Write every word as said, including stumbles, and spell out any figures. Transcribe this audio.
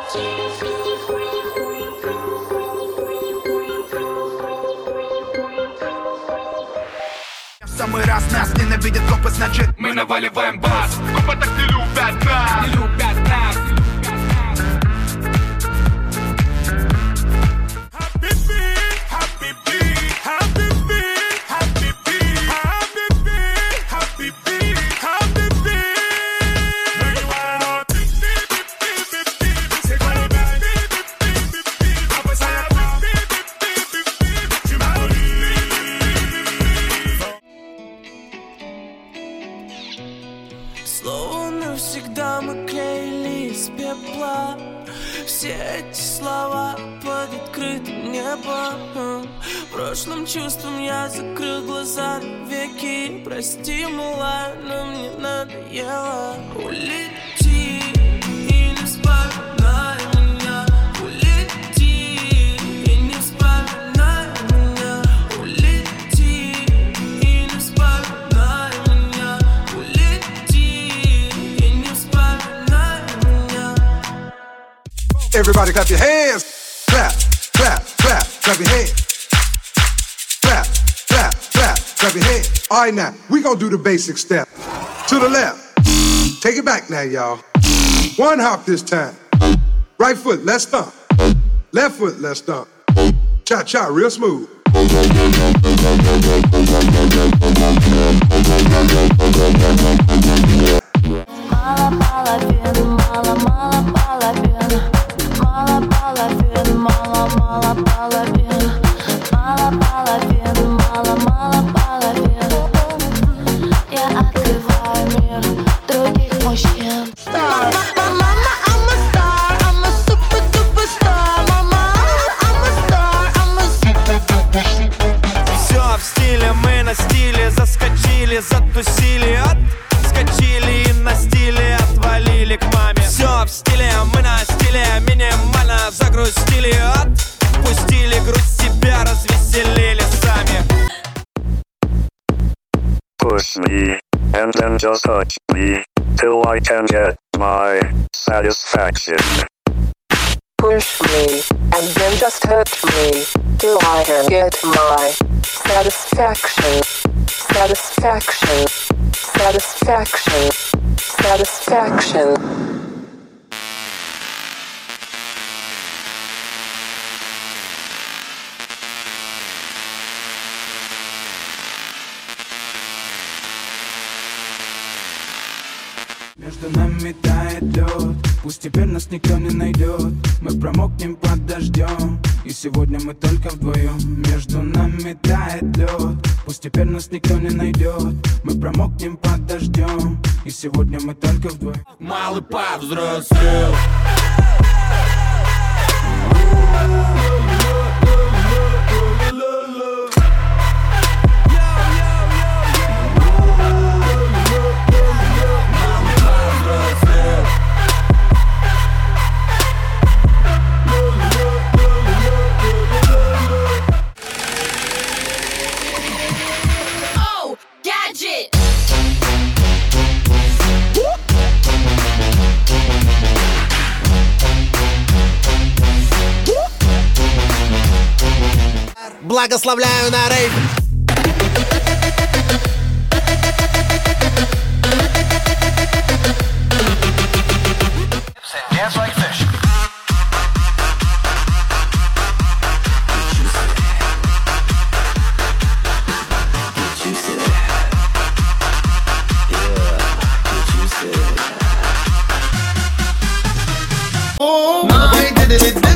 Самый раз нас ненавидят копы, значит мы наваливаем бас. Копы так не любят нас, не любят нас. Словно навсегда мы клеили из пепла все эти слова под открытым небом. Прошлым чувством я закрыл глаза веки. Прости, милая, но мне надоело. Улети и не вспоминай меня. Улети и не вспоминай меня. Улети и не вспоминай меня. Улети и не вспоминай меня. Everybody clap your hands. Clap, clap, clap, clap your hands. Clap, clap, clap, clap your hands. All right, now, we gonna do the basic step. To the left. Take it back now, y'all. One hop this time. Right foot, let's stomp. Left foot, let's stomp. Cha-cha, real smooth. Мало половин, мало, мало половин. Мало половин, мало, мало половин. Мало половин, мало, мало половин. Я открываю мир других мужчин. Мама, I'm a star, I'm a super duper star. Мама, I'm a star, I'm a super duper star. Все в стиле, мы на стиле. Заскочили, затусили, отскочили и на стиле отвалили к маме. Все в стиле, мы на стиле. Минимально загрустили, отпустили грусть, себя развеселили сами. Push me, and then just touch me, till I can get my satisfaction. Push me, and then just touch me, till I can get my satisfaction. Satisfaction. Satisfaction. Satisfaction. Между нами тает лед, пусть теперь нас никто не найдет. Мы промокнем под дождем, и сегодня мы только вдвоем. Между нами тает лед, пусть теперь нас никто не найдет. Мы промокнем под дождем, и сегодня мы только вдвоем. Малый повзрослел. Благословляю на рейв. Dance like fish. Oh my, did it, did it.